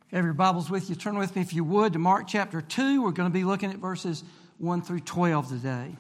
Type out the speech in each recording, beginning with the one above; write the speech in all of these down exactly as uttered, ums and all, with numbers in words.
Have your Bibles with you. Turn with me, if you would, to Mark chapter two. We're going to be looking at verses one through twelve today.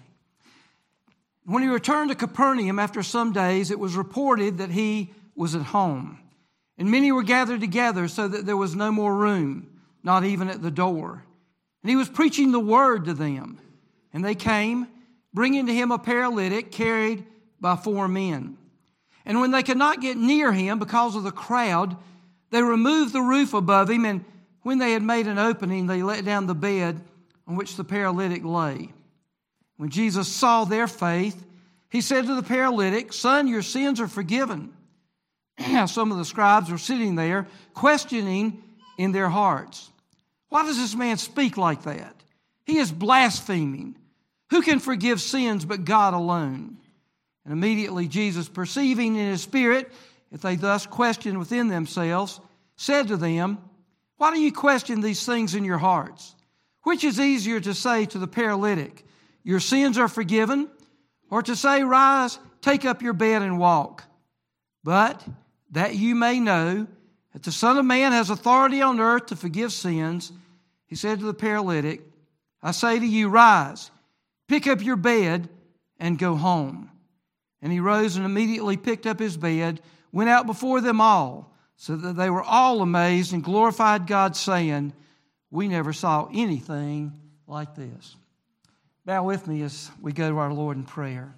When he returned to Capernaum after some days, it was reported that he was at home. And many were gathered together so that there was no more room, not even at the door. And he was preaching the word to them. And they came, bringing to him a paralytic carried by four men. And when they could not get near him because of the crowd, they removed the roof above him, and when they had made an opening, they let down the bed on which the paralytic lay. When Jesus saw their faith, he said to the paralytic, "Son, your sins are forgiven." Now some of the scribes were sitting there, questioning in their hearts, "Why does this man speak like that? He is blaspheming. Who can forgive sins but God alone?" And immediately Jesus, perceiving in his spirit if they thus questioned within themselves, said to them, "Why do you question these things in your hearts? Which is easier to say to the paralytic, 'Your sins are forgiven,' or to say, 'Rise, take up your bed and walk'? But that you may know that the Son of Man has authority on earth to forgive sins," he said to the paralytic, "I say to you, rise, pick up your bed, and go home." And he rose and immediately picked up his bed, went out before them all, so that they were all amazed and glorified God, saying, "We never saw anything like this." Bow with me as we go to our Lord in prayer.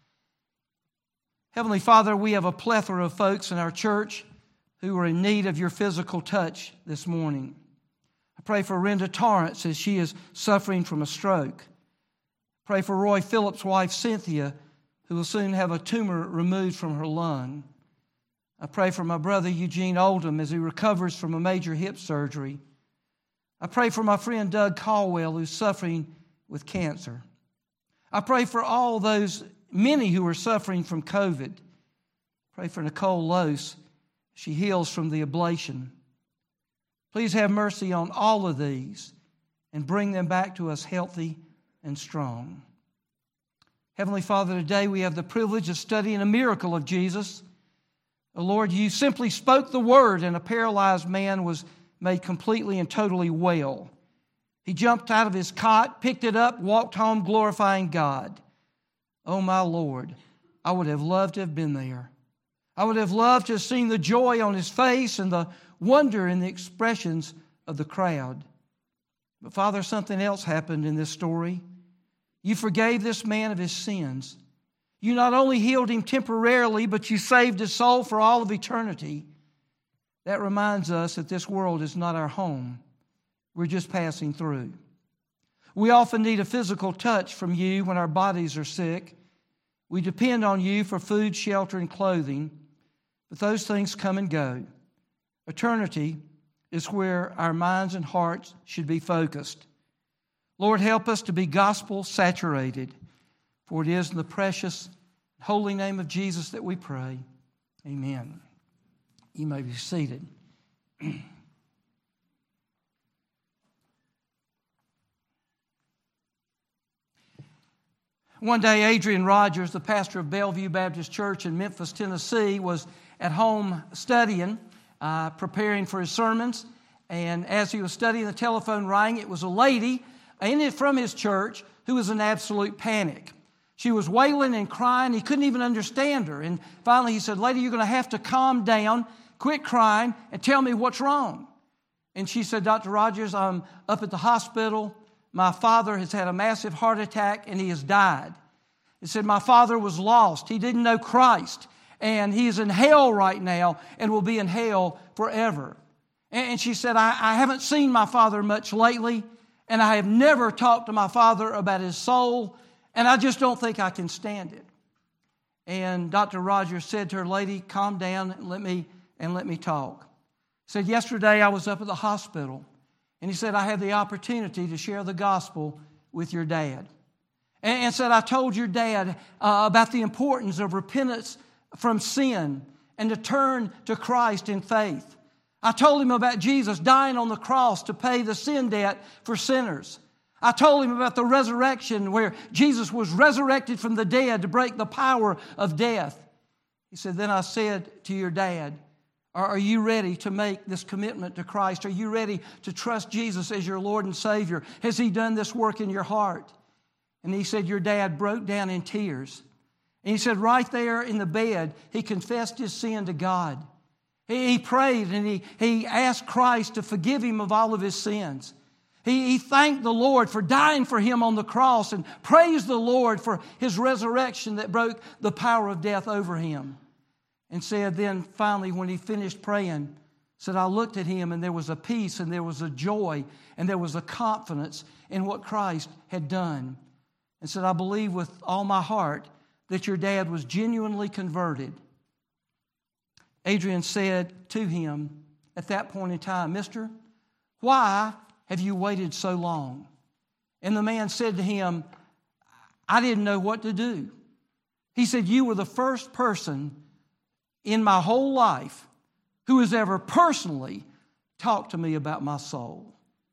Heavenly Father, we have a plethora of folks in our church who are in need of your physical touch this morning. I pray for Renda Torrance as she is suffering from a stroke. Pray for Roy Phillips' wife, Cynthia, who will soon have a tumor removed from her lung. I pray for my brother Eugene Oldham as he recovers from a major hip surgery. I pray for my friend Doug Caldwell, who's suffering with cancer. I pray for all those, many who are suffering from COVID. Pray for Nicole Lose. She heals from the ablation. Please have mercy on all of these and bring them back to us healthy and strong. Heavenly Father, today we have the privilege of studying a miracle of Jesus. Oh Lord, you simply spoke the word and a paralyzed man was made completely and totally well. He jumped out of his cot, picked it up, walked home glorifying God. Oh my Lord, I would have loved to have been there. I would have loved to have seen the joy on his face and the wonder in the expressions of the crowd. But Father, something else happened in this story. You forgave this man of his sins. You not only healed him temporarily, but you saved his soul for all of eternity. That reminds us that this world is not our home. We're just passing through. We often need a physical touch from you when our bodies are sick. We depend on you for food, shelter, and clothing, but those things come and go. Eternity is where our minds and hearts should be focused. Lord, help us to be gospel-saturated, for it is in the precious, holy name of Jesus that we pray. Amen. You may be seated. One day, Adrian Rogers, the pastor of Bellevue Baptist Church in Memphis, Tennessee, was at home studying, uh, preparing for his sermons. And as he was studying, the telephone rang. It was a lady in it from his church who was in absolute panic. She was wailing and crying. He couldn't even understand her. And finally he said, "Lady, you're going to have to calm down, quit crying, and tell me what's wrong." And she said, "Doctor Rogers, I'm up at the hospital. My father has had a massive heart attack and he has died." He said, "My father was lost. He didn't know Christ. And he is in hell right now and will be in hell forever." And she said, I, I haven't seen my father much lately, and I have never talked to my father about his soul, and I just don't think I can stand it." And Doctor Rogers said to her, "Lady, calm down and let me, and let me talk." He said, "Yesterday I was up at the hospital, and he said, I had the opportunity to share the gospel with your dad. And, and said, I told your dad uh, about the importance of repentance from sin and to turn to Christ in faith. I told him about Jesus dying on the cross to pay the sin debt for sinners. I told him about the resurrection where Jesus was resurrected from the dead to break the power of death." He said, "Then I said to your dad, Are you ready to make this commitment to Christ? Are you ready to trust Jesus as your Lord and Savior? Has He done this work in your heart? And he said, your dad broke down in tears. And he said, right there in the bed, he confessed his sin to God. He, he prayed and he, he asked Christ to forgive him of all of his sins. He, he thanked the Lord for dying for him on the cross and praised the Lord for His resurrection that broke the power of death over him. And said then finally when he finished praying, said, I looked at him and there was a peace and there was a joy and there was a confidence in what Christ had done. And said, I believe with all my heart that your dad was genuinely converted. Adrian said to him at that point in time, Mister, why have you waited so long? And the man said to him, I didn't know what to do. He said, you were the first person in my whole life who has ever personally talked to me about my soul.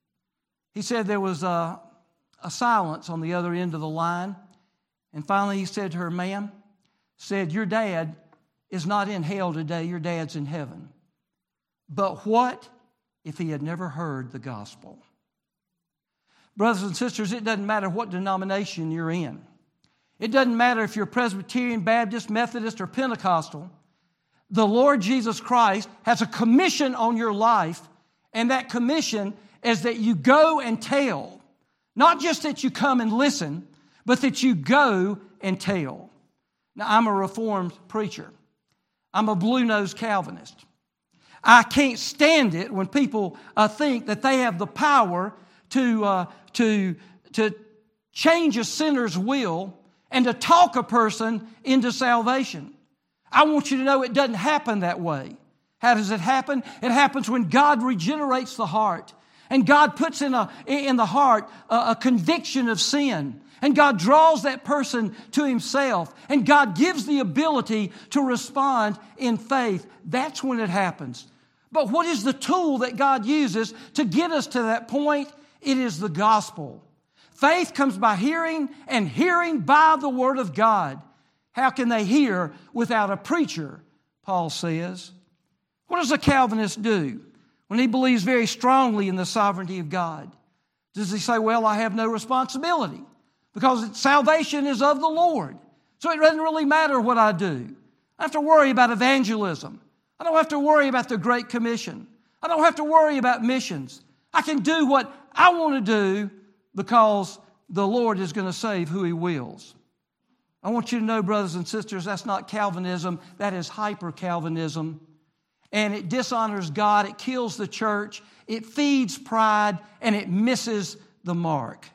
He said there was a, a silence on the other end of the line. And finally he said to her, ma'am, said, your dad is not in hell today, your dad's in heaven. But what if he had never heard the gospel? Brothers and sisters, it doesn't matter what denomination you're in. It doesn't matter if you're Presbyterian, Baptist, Methodist, or Pentecostal. The Lord Jesus Christ has a commission on your life, and that commission is that you go and tell. Not just that you come and listen, but that you go and tell. Now, I'm a Reformed preacher. I'm a blue-nosed Calvinist. I can't stand it when people uh, think that they have the power to, uh, to, to change a sinner's will and to talk a person into salvation. I want you to know it doesn't happen that way. How does it happen? It happens when God regenerates the heart. And God puts in, a, in the heart a, a conviction of sin. And God draws that person to Himself. And God gives the ability to respond in faith. That's when it happens. But what is the tool that God uses to get us to that point? It is the gospel. Faith comes by hearing, and hearing by the Word of God. How can they hear without a preacher, Paul says. What does a Calvinist do when he believes very strongly in the sovereignty of God? Does he say, well, I have no responsibility because salvation is of the Lord, so it doesn't really matter what I do. I don't have to worry about evangelism. I don't have to worry about the Great Commission. I don't have to worry about missions. I can do what I want to do because the Lord is going to save who He wills. I want you to know, brothers and sisters, that's not Calvinism. That is hyper-Calvinism. And it dishonors God. It kills the church. It feeds pride. And it misses the mark.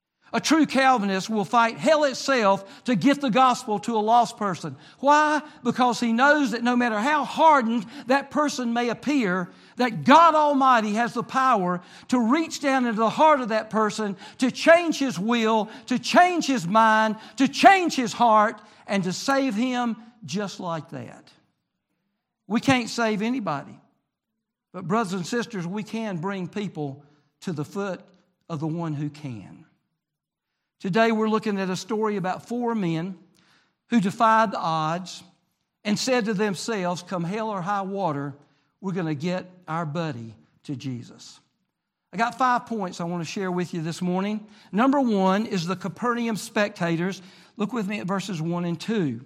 A true Calvinist will fight hell itself to get the gospel to a lost person. Why? Because he knows that no matter how hardened that person may appear, that God Almighty has the power to reach down into the heart of that person, to change his will, to change his mind, to change his heart, and to save him just like that. We can't save anybody. But brothers and sisters, we can bring people to the foot of the one who can. Today we're looking at a story about four men who defied the odds and said to themselves, come hell or high water, we're going to get our buddy to Jesus. I got five points I want to share with you this morning. Number one is the Capernaum spectators. Look with me at verses one and two.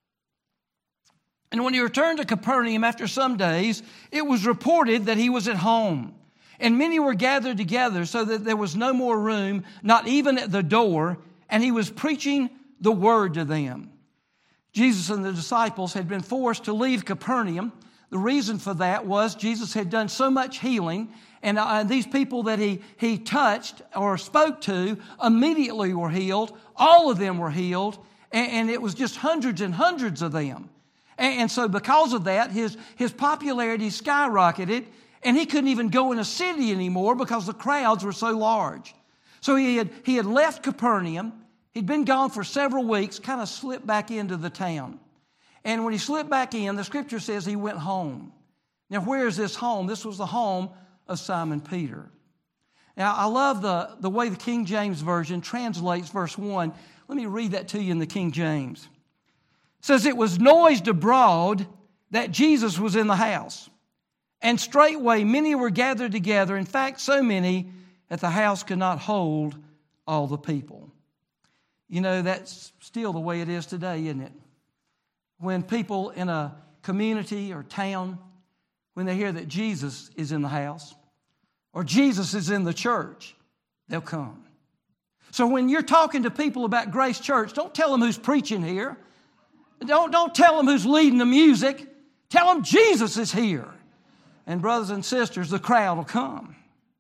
And when he returned to Capernaum after some days, it was reported that he was at home. And many were gathered together so that there was no more room, not even at the door, and he was preaching the word to them. Jesus and the disciples had been forced to leave Capernaum. The reason for that was Jesus had done so much healing, and uh, these people that he, he touched or spoke to immediately were healed. All of them were healed, and, and it was just hundreds and hundreds of them. And, and so because of that, his, his popularity skyrocketed. And he couldn't even go in a city anymore because the crowds were so large. So he had, he had left Capernaum. He'd been gone for several weeks, kind of slipped back into the town. And when he slipped back in, the scripture says he went home. Now, where is this home? This was the home of Simon Peter. Now, I love the, the way the King James Version translates verse one. Let me read that to you in the King James. It says, it was noised abroad that Jesus was in the house. And straightway many were gathered together, in fact, so many that the house could not hold all the people. You know, that's still the way it is today, isn't it? When people in a community or town, when they hear that Jesus is in the house or Jesus is in the church, they'll come. So when you're talking to people about Grace Church, don't tell them who's preaching here. Don't, don't tell them who's leading the music. Tell them Jesus is here. And brothers and sisters, the crowd will come.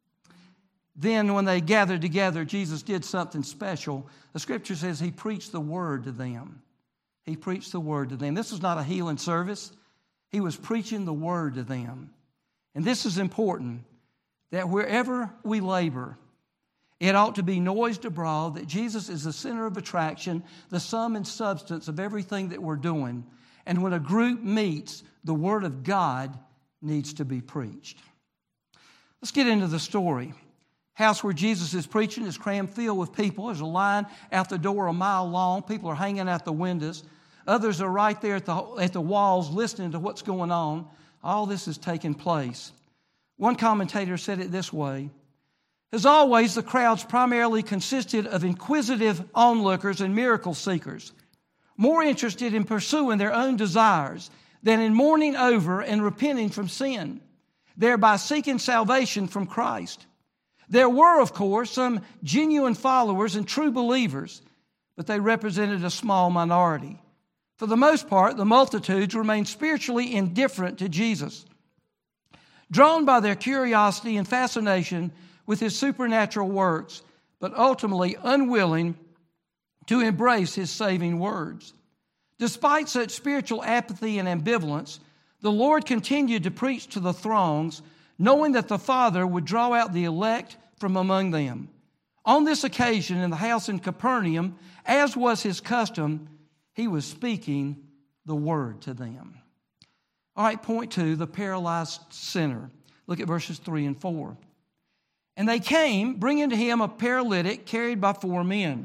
Then when they gathered together, Jesus did something special. The Scripture says He preached the Word to them. He preached the Word to them. This was not a healing service. He was preaching the Word to them. And this is important, that wherever we labor, it ought to be noised abroad that Jesus is the center of attraction, the sum and substance of everything that we're doing. And when a group meets, the Word of God needs to be preached. Let's get into the story. House where Jesus is preaching is crammed filled with people. There's a line out the door a mile long. People are hanging out the windows. Others are right there at the, at the walls listening to what's going on. All this is taking place. One commentator said it this way: as always, the crowds primarily consisted of inquisitive onlookers and miracle seekers, more interested in pursuing their own desires than in mourning over and repenting from sin, thereby seeking salvation from Christ. There were, of course, some genuine followers and true believers, but they represented a small minority. For the most part, the multitudes remained spiritually indifferent to Jesus, drawn by their curiosity and fascination with His supernatural works, but ultimately unwilling to embrace His saving words. Despite such spiritual apathy and ambivalence, the Lord continued to preach to the throngs, knowing that the Father would draw out the elect from among them. On this occasion, in the house in Capernaum, as was His custom, He was speaking the word to them. All right, point two, the paralyzed sinner. Look at verses three and four. And they came, bringing to Him a paralytic carried by four men.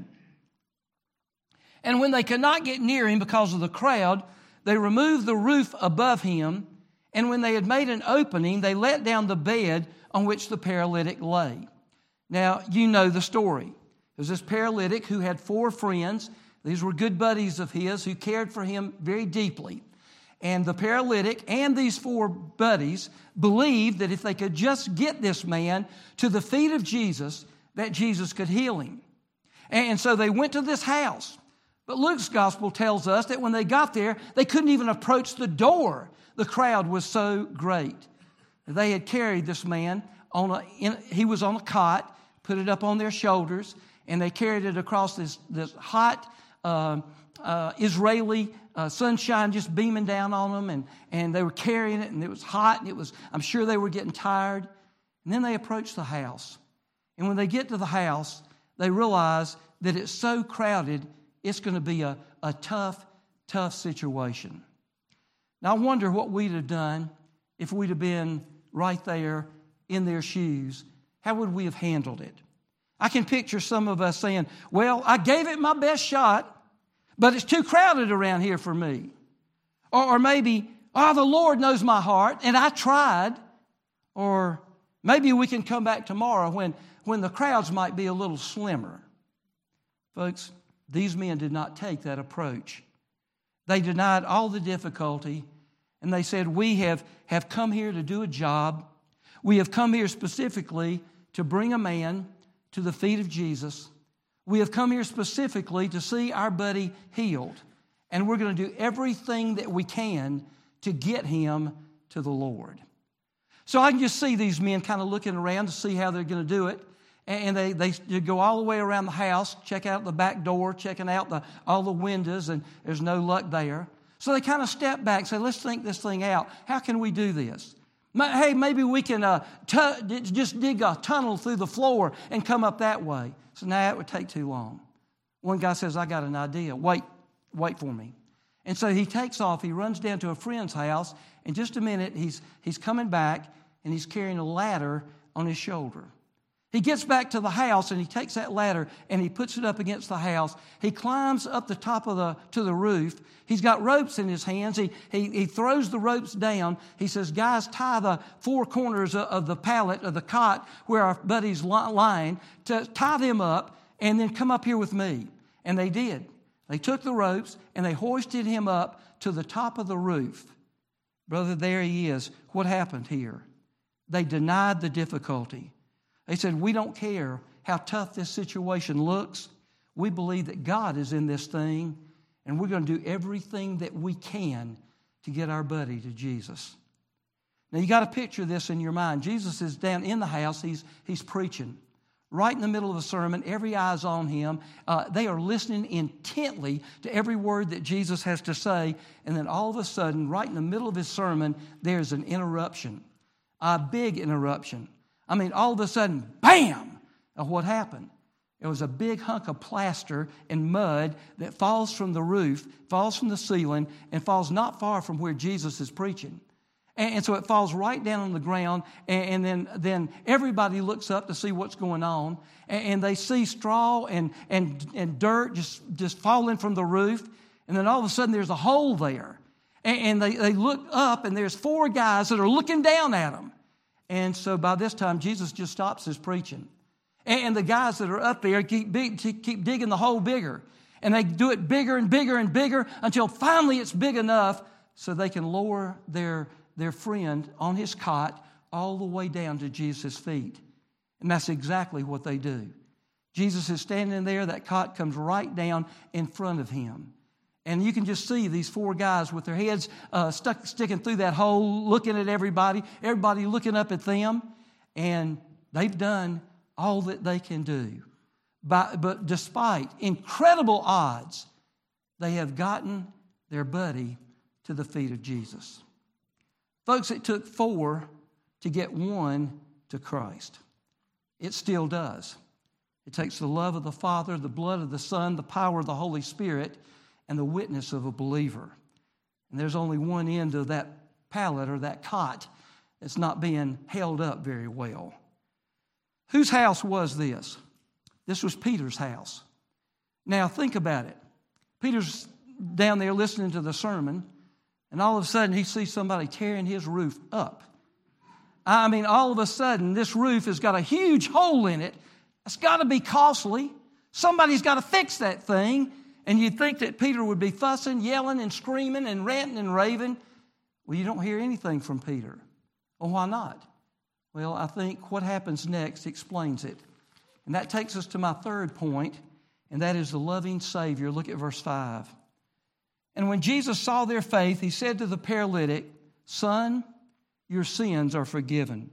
And when they could not get near Him because of the crowd, they removed the roof above Him. And when they had made an opening, they let down the bed on which the paralytic lay. Now, you know the story. There's this paralytic who had four friends. These were good buddies of his who cared for him very deeply. And the paralytic and these four buddies believed that if they could just get this man to the feet of Jesus, that Jesus could heal him. And so they went to this house. But Luke's gospel tells us that when they got there, they couldn't even approach the door. The crowd was so great. They had carried this man on a, in, he was on a cot, put it up on their shoulders, and they carried it across this, this hot uh, uh, Israeli uh, sunshine just beaming down on them, and, and they were carrying it, and it was hot, and it was, I'm sure they were getting tired. And then they approached the house. And when they get to the house, they realize that it's so crowded, it's going to be a, a tough, tough situation. Now, I wonder what we'd have done if we'd have been right there in their shoes. How would we have handled it? I can picture some of us saying, well, I gave it my best shot, but it's too crowded around here for me. Or, or maybe, oh, the Lord knows my heart, and I tried. Or maybe we can come back tomorrow when, when the crowds might be a little slimmer. Folks, these men did not take that approach. They denied all the difficulty, and they said, we have, have come here to do a job. We have come here specifically to bring a man to the feet of Jesus. We have come here specifically to see our buddy healed, and we're going to do everything that we can to get him to the Lord. So I can just see these men kind of looking around to see how they're going to do it. And they, they go all the way around the house, check out the back door, checking out the, all the windows, and there's no luck there. So they kind of step back and say, let's think this thing out. How can we do this? Hey, maybe we can uh, t- just dig a tunnel through the floor and come up that way. So now it would take too long. One guy says, I got an idea. Wait, wait for me. And so he takes off. He runs down to a friend's house. In just a minute, he's, he's coming back, and he's carrying a ladder on his shoulder. He gets back to the house and he takes that ladder and he puts it up against the house. He climbs up the top of the to the roof. He's got ropes in his hands. He, he, he throws the ropes down. He says, guys, tie the four corners of, of the pallet, of the cot where our buddy's lying, to tie them up and then come up here with me. And they did. They took the ropes and they hoisted him up to the top of the roof. Brother, there he is. What happened here? They denied the difficulty. They said, we don't care how tough this situation looks. We believe that God is in this thing, and we're going to do everything that we can to get our buddy to Jesus. Now, you got to picture this in your mind. Jesus is down in the house. He's, he's preaching. Right in the middle of the sermon, every eye's on him. Uh, they are listening intently to every word that Jesus has to say. And then all of a sudden, right in the middle of his sermon, there's an interruption, a big interruption. I mean, all of a sudden, bam, of what happened. It was a big hunk of plaster and mud that falls from the roof, falls from the ceiling, and falls not far from where Jesus is preaching. And, and so it falls right down on the ground, and, and then, then everybody looks up to see what's going on, and, and they see straw and, and, and dirt just, just falling from the roof, and then all of a sudden there's a hole there. And, and they, they look up, and there's four guys that are looking down at them. And so by this time, Jesus just stops his preaching. And the guys that are up there keep, big, keep digging the hole bigger. And they do it bigger and bigger and bigger until finally it's big enough so they can lower their, their friend on his cot all the way down to Jesus' feet. And that's exactly what they do. Jesus is standing there. That cot comes right down in front of him. And you can just see these four guys with their heads uh, stuck, sticking through that hole, looking at everybody, everybody looking up at them. And they've done all that they can do. By, but despite incredible odds, they have gotten their buddy to the feet of Jesus. Folks, it took four to get one to Christ. It still does. It takes the love of the Father, the blood of the Son, the power of the Holy Spirit, and the witness of a believer. And there's only one end of that pallet or that cot that's not being held up very well. Whose house was this? This was Peter's house. Now think about it. Peter's down there listening to the sermon, and all of a sudden he sees somebody tearing his roof up. I mean, all of a sudden this roof has got a huge hole in it. It's got to be costly. Somebody's got to fix that thing. And you'd think that Peter would be fussing, yelling, and screaming, and ranting and raving. Well, you don't hear anything from Peter. Well, why not? Well, I think what happens next explains it. And that takes us to my third point, and that is the loving Savior. Look at verse five. And when Jesus saw their faith, he said to the paralytic, "Son, your sins are forgiven."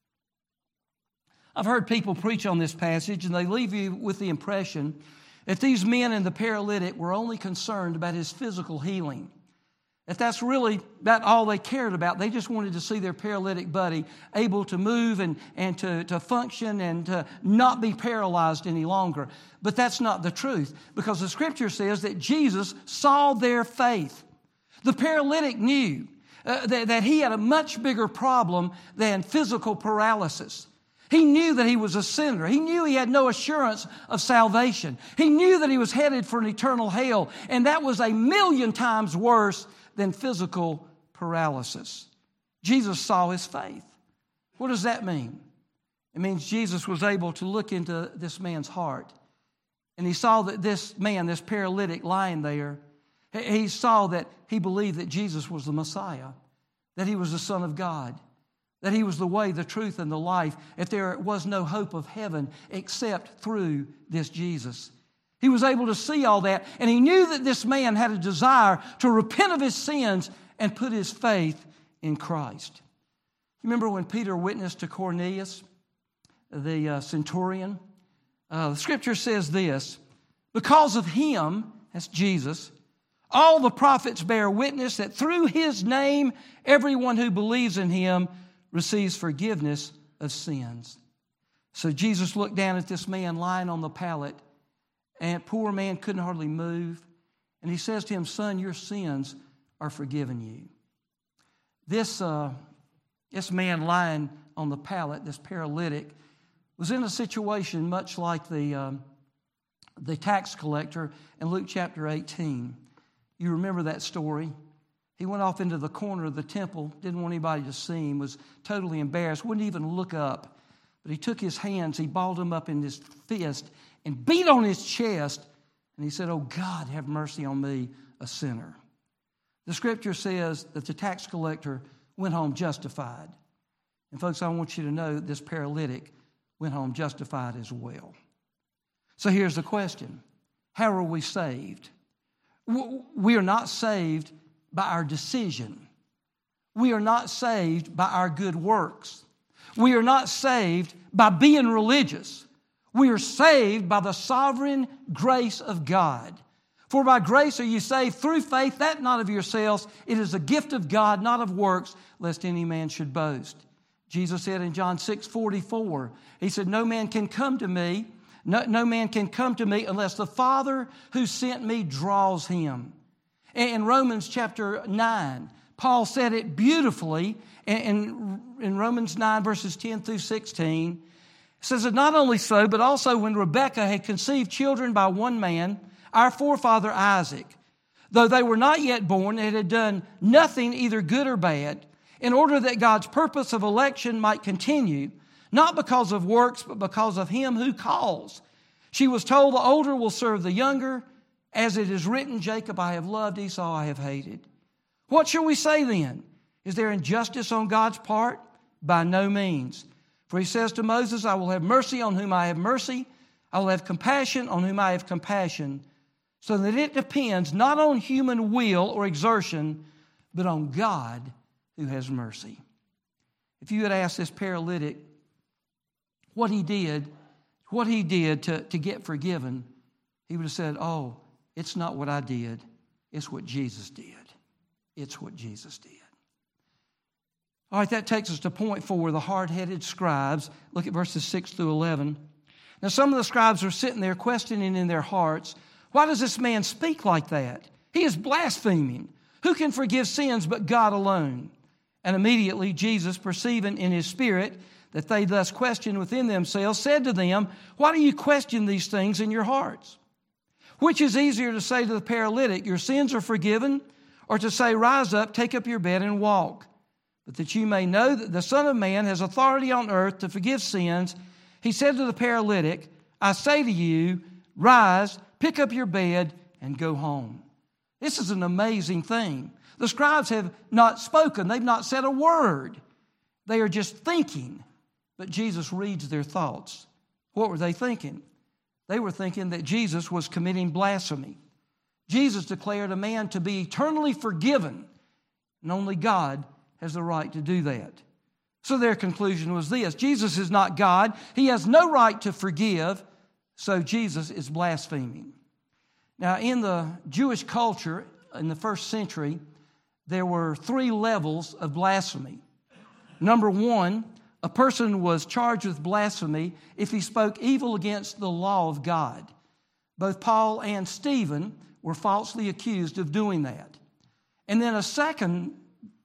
I've heard people preach on this passage, and they leave you with the impression that these men and the paralytic were only concerned about his physical healing. That that's really about all they cared about. They just wanted to see their paralytic buddy able to move and, and to, to function and to not be paralyzed any longer. But that's not the truth, because the Scripture says that Jesus saw their faith. The paralytic knew uh, that, that he had a much bigger problem than physical paralysis. He knew that he was a sinner. He knew he had no assurance of salvation. He knew that he was headed for an eternal hell, and that was a million times worse than physical paralysis. Jesus saw his faith. What does that mean? It means Jesus was able to look into this man's heart, and he saw that this man, this paralytic lying there, he saw that he believed that Jesus was the Messiah, that he was the Son of God, that he was the way, the truth, and the life, if there was no hope of heaven except through this Jesus. He was able to see all that, and he knew that this man had a desire to repent of his sins and put his faith in Christ. Remember when Peter witnessed to Cornelius, the uh, centurion? Uh, the Scripture says this, "Because of him," that's Jesus, "all the prophets bear witness that through his name everyone who believes in him receives forgiveness of sins." So Jesus looked down at this man lying on the pallet, and poor man couldn't hardly move. And he says to him, "Son, your sins are forgiven you." This, uh, this man lying on the pallet, this paralytic, was in a situation much like the, um, the tax collector in Luke chapter eighteen. You remember that story? He went off into the corner of the temple, didn't want anybody to see him, was totally embarrassed, wouldn't even look up. But he took his hands, he balled them up in his fist and beat on his chest. And he said, "Oh God, have mercy on me, a sinner." The scripture says that the tax collector went home justified. And folks, I want you to know that this paralytic went home justified as well. So here's the question. How are we saved? We are not saved by our decision. We are not saved by our good works. We are not saved by being religious. We are saved by the sovereign grace of God. For by grace are you saved through faith, that not of yourselves. It is a gift of God, not of works, lest any man should boast. Jesus said in John six forty-four, He said, "No man can come to me, no, no man can come to me unless the Father who sent me draws him." In Romans chapter nine, Paul said it beautifully in, in Romans nine, verses ten through sixteen. It says that not only so, but also when Rebekah had conceived children by one man, our forefather Isaac, though they were not yet born, and had done nothing either good or bad, in order that God's purpose of election might continue, not because of works, but because of him who calls. She was told the older will serve the younger, as it is written, Jacob I have loved, Esau I have hated. What shall we say then? Is there injustice on God's part? By no means. For he says to Moses, I will have mercy on whom I have mercy. I will have compassion on whom I have compassion. So that it depends not on human will or exertion, but on God who has mercy. If you had asked this paralytic what he did, what he did to, to get forgiven, he would have said, oh, it's not what I did. It's what Jesus did. It's what Jesus did. All right, that takes us to point four, the hard-headed scribes. Look at verses six through eleven. Now, some of the scribes are sitting there questioning in their hearts, why does this man speak like that? He is blaspheming. Who can forgive sins but God alone? And immediately Jesus, perceiving in his spirit that they thus questioned within themselves, said to them, why do you question these things in your hearts? Which is easier to say to the paralytic, your sins are forgiven, or to say, rise up, take up your bed and walk? But that you may know that the Son of Man has authority on earth to forgive sins, he said to the paralytic, I say to you, rise, pick up your bed, and go home. This is an amazing thing. The scribes have not spoken. They've not said a word. They are just thinking. But Jesus reads their thoughts. What were they thinking? They were thinking that Jesus was committing blasphemy. Jesus declared a man to be eternally forgiven, and only God has the right to do that. So their conclusion was this: Jesus is not God. He has no right to forgive, so Jesus is blaspheming. Now, in the Jewish culture in the first century, there were three levels of blasphemy. Number one, a person was charged with blasphemy if he spoke evil against the law of God. Both Paul and Stephen were falsely accused of doing that. And then a second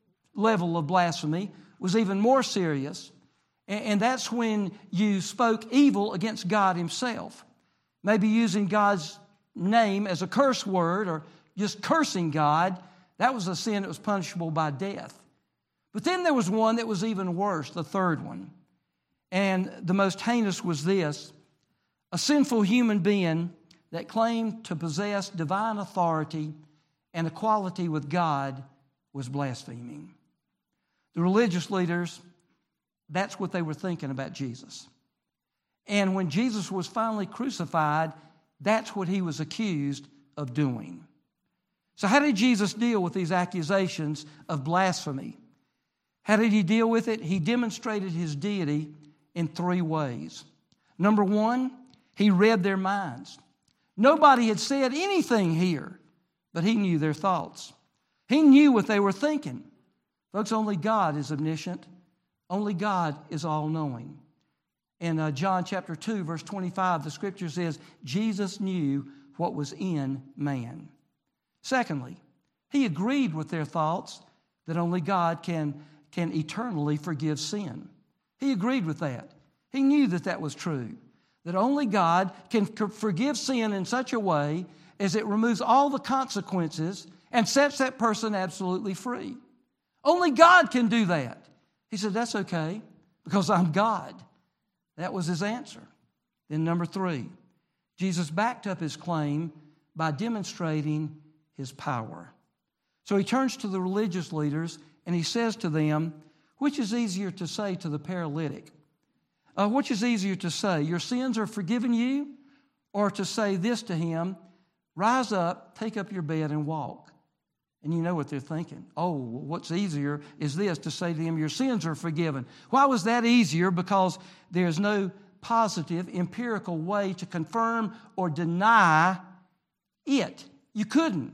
level of blasphemy was even more serious, and that's when you spoke evil against God himself. Maybe using God's name as a curse word or just cursing God. That was a sin that was punishable by death. But then there was one that was even worse, the third one. And the most heinous was this: a sinful human being that claimed to possess divine authority and equality with God was blaspheming. The religious leaders, that's what they were thinking about Jesus. And when Jesus was finally crucified, that's what he was accused of doing. So how did Jesus deal with these accusations of blasphemy? How did he deal with it? He demonstrated his deity in three ways. Number one, he read their minds. Nobody had said anything here, but he knew their thoughts. He knew what they were thinking. Folks, only God is omniscient. Only God is all-knowing. In uh, John chapter two, verse twenty-five, the scripture says, Jesus knew what was in man. Secondly, he agreed with their thoughts that only God can, can eternally forgive sin. He agreed with that. He knew that that was true, that only God can forgive sin in such a way as it removes all the consequences and sets that person absolutely free. Only God can do that. He said, that's okay, because I'm God. That was his answer. Then number three, Jesus backed up his claim by demonstrating his power. So he turns to the religious leaders and he says to them, which is easier to say to the paralytic? Uh, which is easier to say, your sins are forgiven you, or to say this to him, rise up, take up your bed and walk? And you know what they're thinking. Oh, what's easier is this, to say to him, your sins are forgiven. Why was that easier? Because there's no positive, empirical way to confirm or deny it. You couldn't.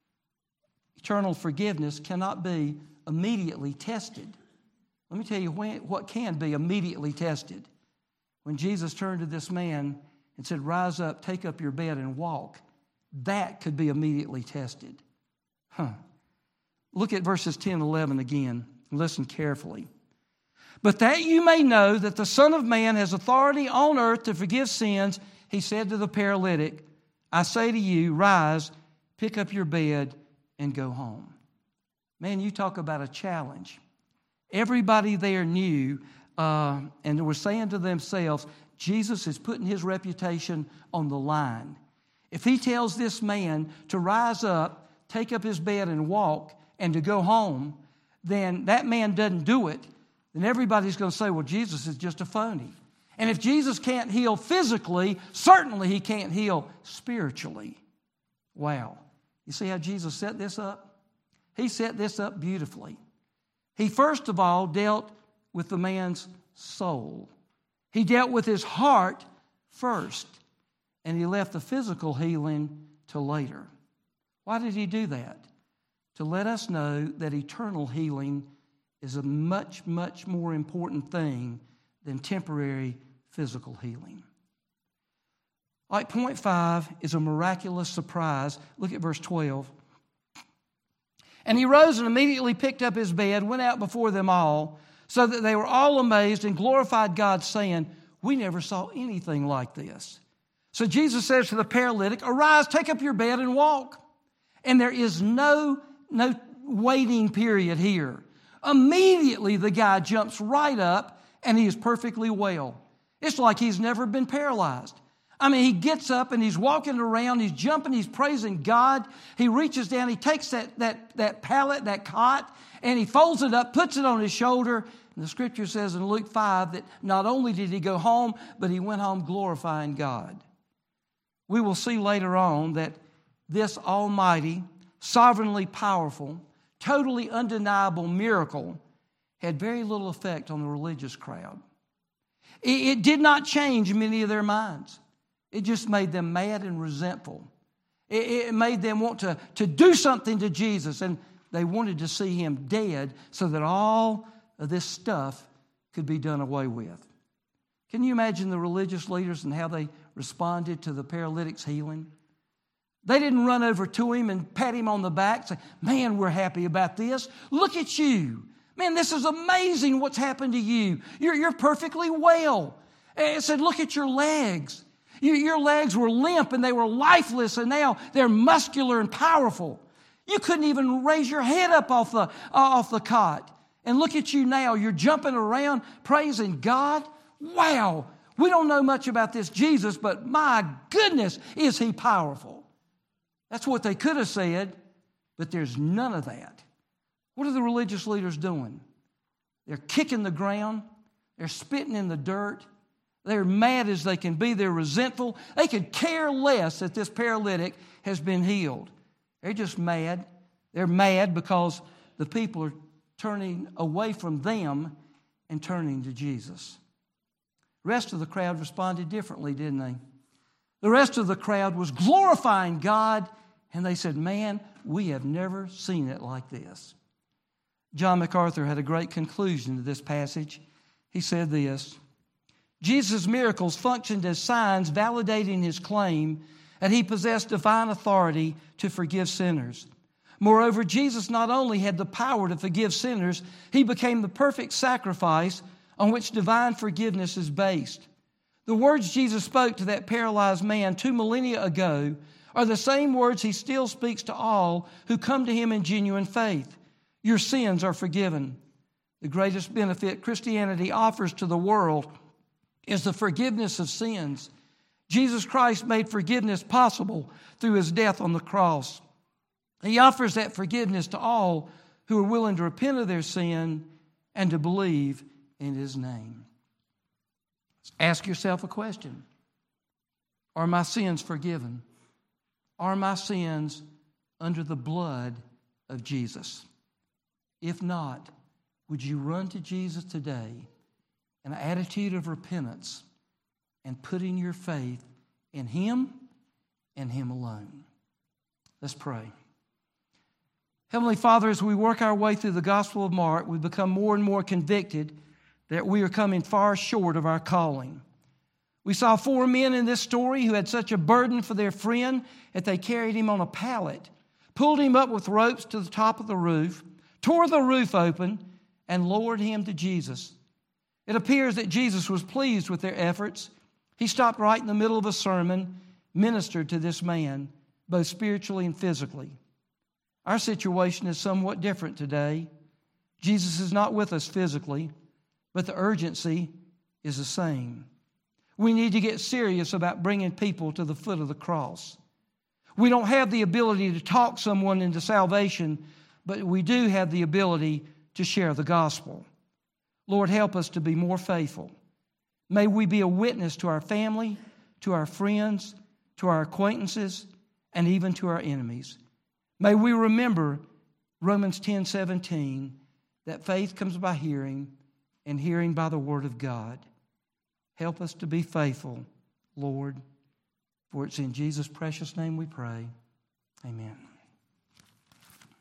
Eternal forgiveness cannot be immediately tested. Let me tell you when, what can be immediately tested. When Jesus turned to this man and said, rise up, take up your bed and walk, that could be immediately tested. Huh. Look at verses ten and eleven again. Listen carefully. But that you may know that the Son of Man has authority on earth to forgive sins, he said to the paralytic, I say to you, rise, pick up your bed, and go home. Man, you talk about a challenge. Everybody there knew uh, and they were saying to themselves, Jesus is putting his reputation on the line. If he tells this man to rise up, take up his bed and walk, and to go home, then that man doesn't do it, then everybody's going to say, well, Jesus is just a phony. And if Jesus can't heal physically, certainly he can't heal spiritually. Wow. You see how Jesus set this up? He set this up beautifully. He first of all dealt with the man's soul. He dealt with his heart first, and he left the physical healing till later. Why did he do that? To let us know that eternal healing is a much, much more important thing than temporary physical healing. All right, point five is a miraculous surprise. Look at verse twelve. And he rose and immediately picked up his bed, went out before them all, so that they were all amazed and glorified God, saying, we never saw anything like this. So Jesus says to the paralytic, arise, take up your bed and walk. And there is no, no waiting period here. Immediately the guy jumps right up and he is perfectly well. It's like he's never been paralyzed. I mean, he gets up and he's walking around, he's jumping, he's praising God. He reaches down, he takes that, that, that pallet, that cot, and he folds it up, puts it on his shoulder. And the scripture says in Luke five that not only did he go home, but he went home glorifying God. We will see later on that this almighty, sovereignly powerful, totally undeniable miracle had very little effect on the religious crowd. It, it did not change many of their minds. It just made them mad and resentful. It, it made them want to, to do something to Jesus, and they wanted to see him dead so that all of this stuff could be done away with. Can you imagine the religious leaders and how they responded to the paralytic's healing? They didn't run over to him and pat him on the back and say, man, we're happy about this. Look at you. Man, this is amazing what's happened to you. You're, you're perfectly well. It said, look at your legs. You, your legs were limp and they were lifeless, and now they're muscular and powerful. You couldn't even raise your head up off the, uh, off the cot. And look at you now. You're jumping around praising God. Wow. We don't know much about this Jesus, but my goodness, is he powerful. That's what they could have said, but there's none of that. What are the religious leaders doing? They're kicking the ground. They're spitting in the dirt. They're mad as they can be. They're resentful. They could care less that this paralytic has been healed. They're just mad. They're mad because the people are turning away from them and turning to Jesus. The rest of the crowd responded differently, didn't they? The rest of the crowd was glorifying God, and they said, man, we have never seen it like this. John MacArthur had a great conclusion to this passage. He said this, Jesus' miracles functioned as signs validating his claim that he possessed divine authority to forgive sinners. Moreover, Jesus not only had the power to forgive sinners, he became the perfect sacrifice on which divine forgiveness is based. The words Jesus spoke to that paralyzed man two millennia ago are the same words he still speaks to all who come to him in genuine faith. Your sins are forgiven. The greatest benefit Christianity offers to the world is the forgiveness of sins. Jesus Christ made forgiveness possible through his death on the cross. He offers that forgiveness to all who are willing to repent of their sin and to believe in his name. Ask yourself a question. Are my sins forgiven? Are my sins under the blood of Jesus? If not, would you run to Jesus today in an attitude of repentance and putting your faith in him and him alone? Let's pray. Heavenly Father, as we work our way through the Gospel of Mark, we become more and more convicted that we are coming far short of our calling. We saw four men in this story who had such a burden for their friend that they carried him on a pallet, pulled him up with ropes to the top of the roof, tore the roof open, and lowered him to Jesus. It appears that Jesus was pleased with their efforts. He stopped right in the middle of a sermon, ministered to this man, both spiritually and physically. Our situation is somewhat different today. Jesus is not with us physically, but the urgency is the same. We need to get serious about bringing people to the foot of the cross. We don't have the ability to talk someone into salvation, but we do have the ability to share the gospel. Lord, help us to be more faithful. May we be a witness to our family, to our friends, to our acquaintances, and even to our enemies. May we remember Romans ten seventeen, that faith comes by hearing, and hearing by the word of God. Help us to be faithful, Lord, for it's in Jesus' precious name we pray. Amen.